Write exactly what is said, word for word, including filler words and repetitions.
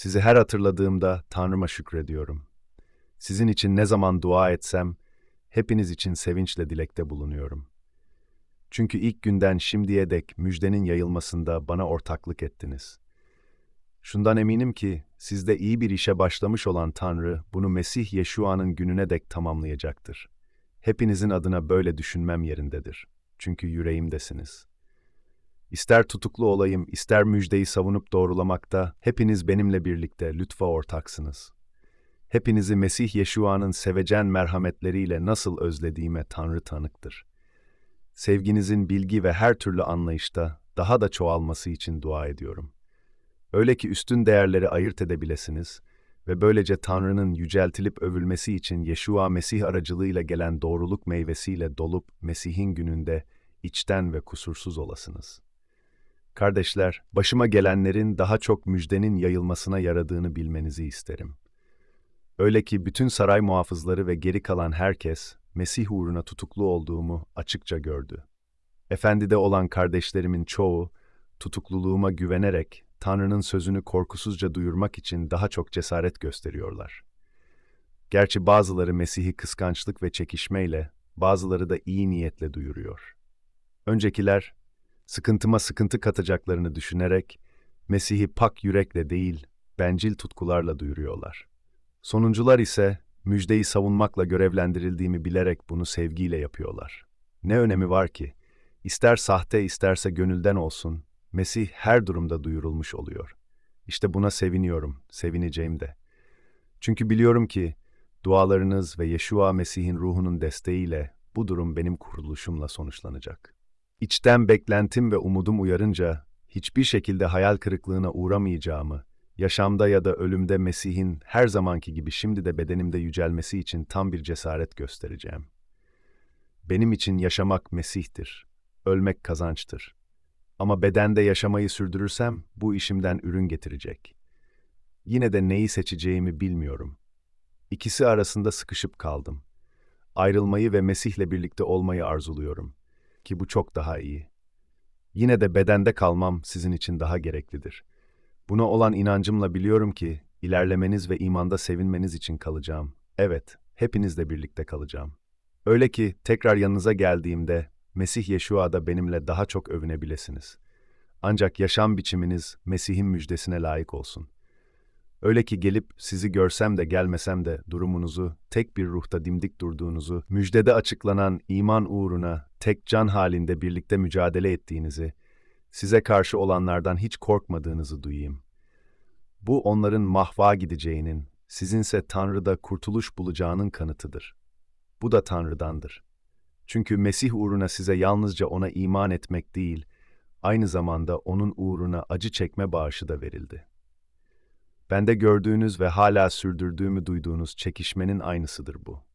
Sizi her hatırladığımda Tanrıma şükrediyorum. Sizin için ne zaman dua etsem, hepiniz için sevinçle dilekte bulunuyorum. Çünkü ilk günden şimdiye dek müjdenin yayılmasında bana ortaklık ettiniz. Şundan eminim ki, sizde iyi bir işe başlamış olan Tanrı, bunu Mesih Yeşua'nın gününe dek tamamlayacaktır. Hepinizin adına böyle düşünmem yerindedir. Çünkü yüreğimdesiniz. İster tutuklu olayım, ister müjdeyi savunup doğrulamakta, hepiniz benimle birlikte lütfa ortaksınız. Hepinizi Mesih Yeşua'nın sevecen merhametleriyle nasıl özlediğime Tanrı tanıktır. Sevginizin bilgi ve her türlü anlayışta daha da çoğalması için dua ediyorum. Öyle ki üstün değerleri ayırt edebilesiniz ve böylece Tanrı'nın yüceltilip övülmesi için Yeşua Mesih aracılığıyla gelen doğruluk meyvesiyle dolup Mesih'in gününde içten ve kusursuz olasınız. Kardeşler, başıma gelenlerin daha çok müjdenin yayılmasına yaradığını bilmenizi isterim. Öyle ki bütün saray muhafızları ve geri kalan herkes, Mesih uğruna tutuklu olduğumu açıkça gördü. Efendide olan kardeşlerimin çoğu, tutukluluğuma güvenerek Tanrı'nın sözünü korkusuzca duyurmak için daha çok cesaret gösteriyorlar. Gerçi bazıları Mesih'i kıskançlık ve çekişmeyle, bazıları da iyi niyetle duyuruyor. Öncekiler, sıkıntıma sıkıntı katacaklarını düşünerek, Mesih'i pak yürekle değil, bencil tutkularla duyuruyorlar. Sonuncular ise, müjdeyi savunmakla görevlendirildiğimi bilerek bunu sevgiyle yapıyorlar. Ne önemi var ki? İster sahte isterse gönülden olsun, Mesih her durumda duyurulmuş oluyor. İşte buna seviniyorum, sevineceğim de. Çünkü biliyorum ki, dualarınız ve Yeşua Mesih'in ruhunun desteğiyle bu durum benim kuruluşumla sonuçlanacak. İçten beklentim ve umudum uyarınca, hiçbir şekilde hayal kırıklığına uğramayacağımı, yaşamda ya da ölümde Mesih'in her zamanki gibi şimdi de bedenimde yücelmesi için tam bir cesaret göstereceğim. Benim için yaşamak Mesih'tir, ölmek kazançtır. Ama bedende yaşamayı sürdürürsem bu işimden ürün getirecek. Yine de neyi seçeceğimi bilmiyorum. İkisi arasında sıkışıp kaldım. Ayrılmayı ve Mesih'le birlikte olmayı arzuluyorum. Ki bu çok daha iyi. Yine de bedende kalmam sizin için daha gereklidir. Buna olan inancımla biliyorum ki, ilerlemeniz ve imanda sevinmeniz için kalacağım. Evet, hepinizle birlikte kalacağım. Öyle ki tekrar yanınıza geldiğimde, Mesih Yeşua'da benimle daha çok övünebilesiniz. Ancak yaşam biçiminiz Mesih'in müjdesine layık olsun. Öyle ki gelip sizi görsem de gelmesem de durumunuzu, tek bir ruhta dimdik durduğunuzu, müjdede açıklanan iman uğruna tek can halinde birlikte mücadele ettiğinizi, size karşı olanlardan hiç korkmadığınızı duyayım. Bu onların mahva gideceğinin, sizinse Tanrı'da kurtuluş bulacağının kanıtıdır. Bu da Tanrı'dandır. Çünkü Mesih uğruna size yalnızca ona iman etmek değil, aynı zamanda onun uğruna acı çekme bağışı da verildi. Bende gördüğünüz ve hala sürdürdüğümü duyduğunuz çekişmenin aynısıdır bu.